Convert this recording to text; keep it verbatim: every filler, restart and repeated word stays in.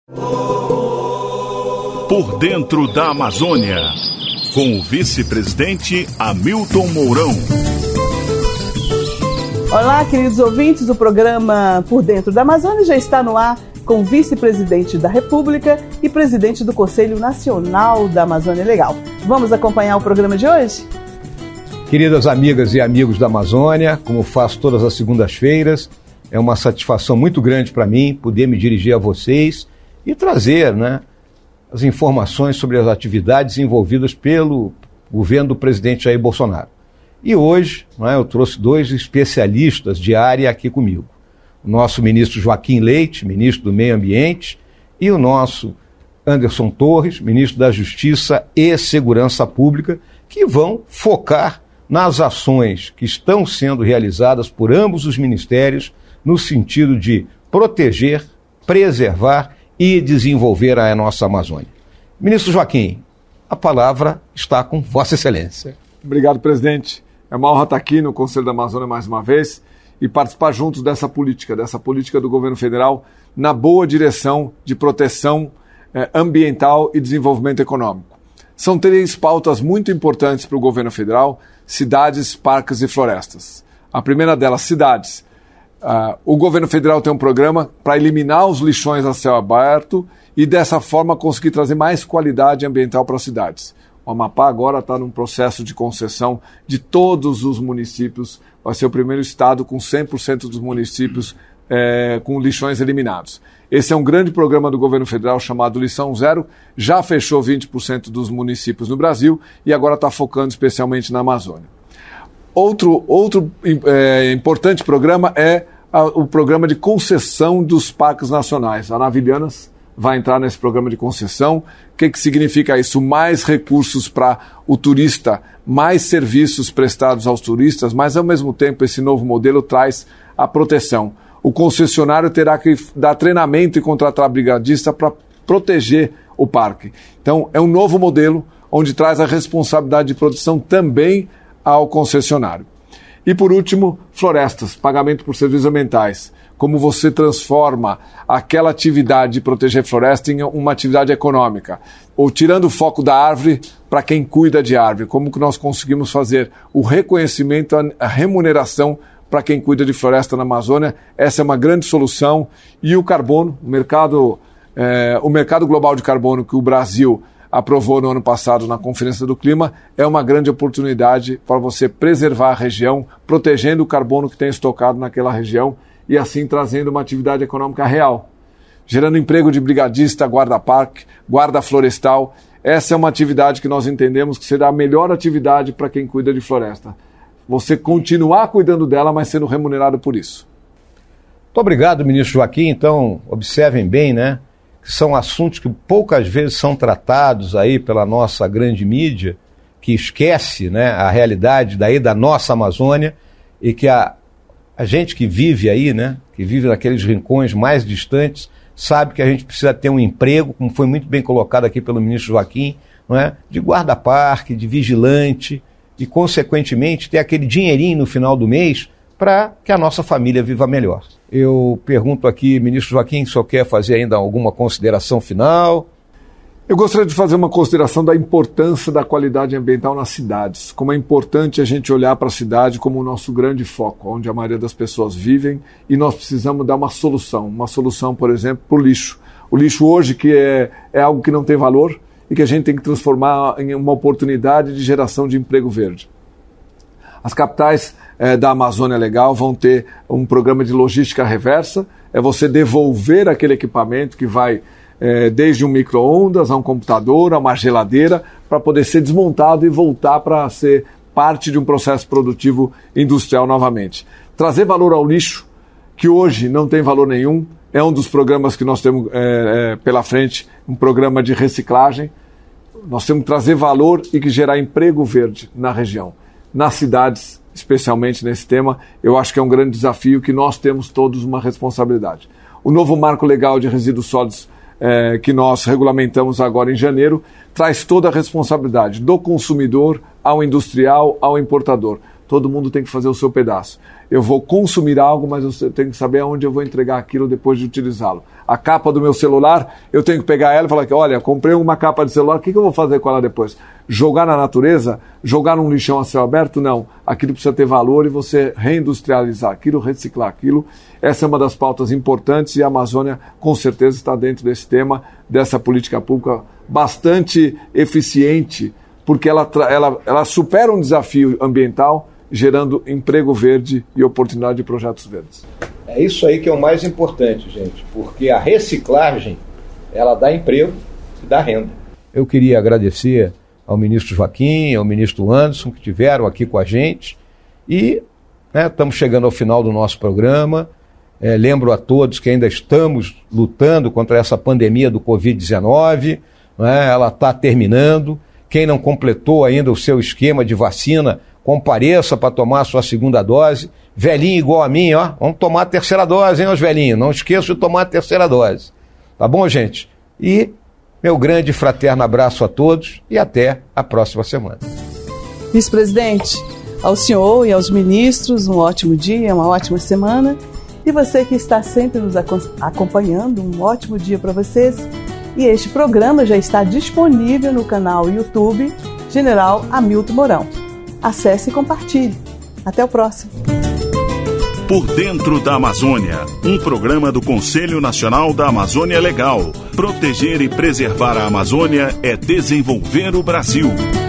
Por dentro da Amazônia, com o vice-presidente Hamilton Mourão. Olá, queridos ouvintes, o programa Por Dentro da Amazônia já está no ar com o vice-presidente da República e presidente do Conselho Nacional da Amazônia Legal. Vamos acompanhar o programa de hoje? Queridas amigas e amigos da Amazônia, como faço todas as segundas-feiras, é uma satisfação muito grande para mim poder me dirigir a vocês e trazer, né, as informações sobre as atividades envolvidas pelo governo do presidente Jair Bolsonaro. E hoje, né, eu trouxe dois especialistas de área aqui comigo. O nosso ministro Joaquim Leite, ministro do Meio Ambiente, e o nosso Anderson Torres, ministro da Justiça e Segurança Pública, que vão focar nas ações que estão sendo realizadas por ambos os ministérios no sentido de proteger, preservar e desenvolver a nossa Amazônia. Ministro Joaquim, a palavra está com Vossa Excelência. Obrigado, presidente. É uma honra estar aqui no Conselho da Amazônia mais uma vez e participar juntos dessa política, dessa política do governo federal na boa direção de proteção eh, ambiental e desenvolvimento econômico. São três pautas muito importantes para o governo federal: cidades, parques e florestas. A primeira delas, cidades. Uh, o governo federal tem um programa para eliminar os lixões a céu aberto e dessa forma conseguir trazer mais qualidade ambiental para as cidades. O Amapá agora está num processo de concessão de todos os municípios, vai ser o primeiro estado com cem por cento dos municípios eh, com lixões eliminados. Esse é um grande programa do governo federal chamado Lição Zero, já fechou vinte por cento dos municípios no Brasil e agora está focando especialmente na Amazônia. Outro, outro é, importante programa é a, o programa de concessão dos parques nacionais. A Navilhanas vai entrar nesse programa de concessão. O que, que significa isso? Mais recursos para o turista, mais serviços prestados aos turistas, mas ao mesmo tempo esse novo modelo traz a proteção. O concessionário terá que dar treinamento e contratar brigadista para proteger o parque. Então é um novo modelo onde traz a responsabilidade de proteção também ao concessionário. E por último, florestas, pagamento por serviços ambientais. Como você transforma aquela atividade de proteger floresta em uma atividade econômica, ou tirando o foco da árvore para quem cuida de árvore. Como que nós conseguimos fazer o reconhecimento, a remuneração para quem cuida de floresta na Amazônia? Essa é uma grande solução. E o carbono, o mercado, é, o mercado global de carbono que o Brasil aprovou no ano passado na Conferência do Clima, é uma grande oportunidade para você preservar a região, protegendo o carbono que tem estocado naquela região e assim trazendo uma atividade econômica real, gerando emprego de brigadista, guarda-parque, guarda florestal. Essa é uma atividade que nós entendemos que será a melhor atividade para quem cuida de floresta. Você continuar cuidando dela, mas sendo remunerado por isso. Muito obrigado, ministro Joaquim. Então, observem bem, né? São assuntos que poucas vezes são tratados aí pela nossa grande mídia, que esquece, né, a realidade daí da nossa Amazônia e que a, a gente que vive aí, né, que vive naqueles rincões mais distantes, sabe que a gente precisa ter um emprego, como foi muito bem colocado aqui pelo ministro Joaquim, não é? De guarda-parque, de vigilante e, consequentemente, ter aquele dinheirinho no final do mês para que a nossa família viva melhor. Eu pergunto aqui, ministro Joaquim, só quer fazer ainda alguma consideração final? Eu gostaria de fazer uma consideração da importância da qualidade ambiental nas cidades. Como é importante a gente olhar para a cidade como o nosso grande foco, onde a maioria das pessoas vivem, e nós precisamos dar uma solução. Uma solução, por exemplo, para o lixo. O lixo hoje que é, é algo que não tem valor e que a gente tem que transformar em uma oportunidade de geração de emprego verde. As capitais eh, da Amazônia Legal vão ter um programa de logística reversa, é você devolver aquele equipamento que vai eh, desde um micro-ondas a um computador, a uma geladeira, para poder ser desmontado e voltar para ser parte de um processo produtivo industrial novamente. Trazer valor ao lixo, que hoje não tem valor nenhum, é um dos programas que nós temos eh, eh, pela frente, um programa de reciclagem. Nós temos que trazer valor e que gerar emprego verde na região. Nas cidades, especialmente nesse tema, eu acho que é um grande desafio que nós temos todos uma responsabilidade. O novo marco legal de resíduos sólidos eh, que nós regulamentamos agora em janeiro traz toda a responsabilidade do consumidor ao industrial, ao importador, todo mundo tem que fazer o seu pedaço. Eu vou consumir algo, mas eu tenho que saber aonde eu vou entregar aquilo depois de utilizá-lo. A capa do meu celular, eu tenho que pegar ela e falar que, olha, comprei uma capa de celular, o que, que eu vou fazer com ela depois? Jogar na natureza? Jogar num lixão a céu aberto? Não. Aquilo precisa ter valor e você reindustrializar aquilo, reciclar aquilo. Essa é uma das pautas importantes e a Amazônia, com certeza, está dentro desse tema, dessa política pública bastante eficiente, porque ela, ela, ela supera um desafio ambiental, gerando emprego verde e oportunidade de projetos verdes. É isso aí que é o mais importante, gente, porque a reciclagem, ela dá emprego e dá renda. Eu queria agradecer ao ministro Joaquim, ao ministro Anderson, que estiveram aqui com a gente, e né, estamos chegando ao final do nosso programa. É, lembro a todos que ainda estamos lutando contra essa pandemia do covid dezenove, né, ela está terminando. Quem não completou ainda o seu esquema de vacina, compareça para tomar a sua segunda dose. Velhinho igual a mim, ó, vamos tomar a terceira dose, hein, os velhinhos? Não esqueçam de tomar a terceira dose. Tá bom, gente? E meu grande e fraterno abraço a todos e até a próxima semana. Vice-presidente, ao senhor e aos ministros, um ótimo dia, uma ótima semana. E você que está sempre nos acompanhando, um ótimo dia para vocês. E este programa já está disponível no canal YouTube General Hamilton Mourão. Acesse e compartilhe. Até o próximo. Por Dentro da Amazônia, um programa do Conselho Nacional da Amazônia Legal. Proteger e preservar a Amazônia é desenvolver o Brasil.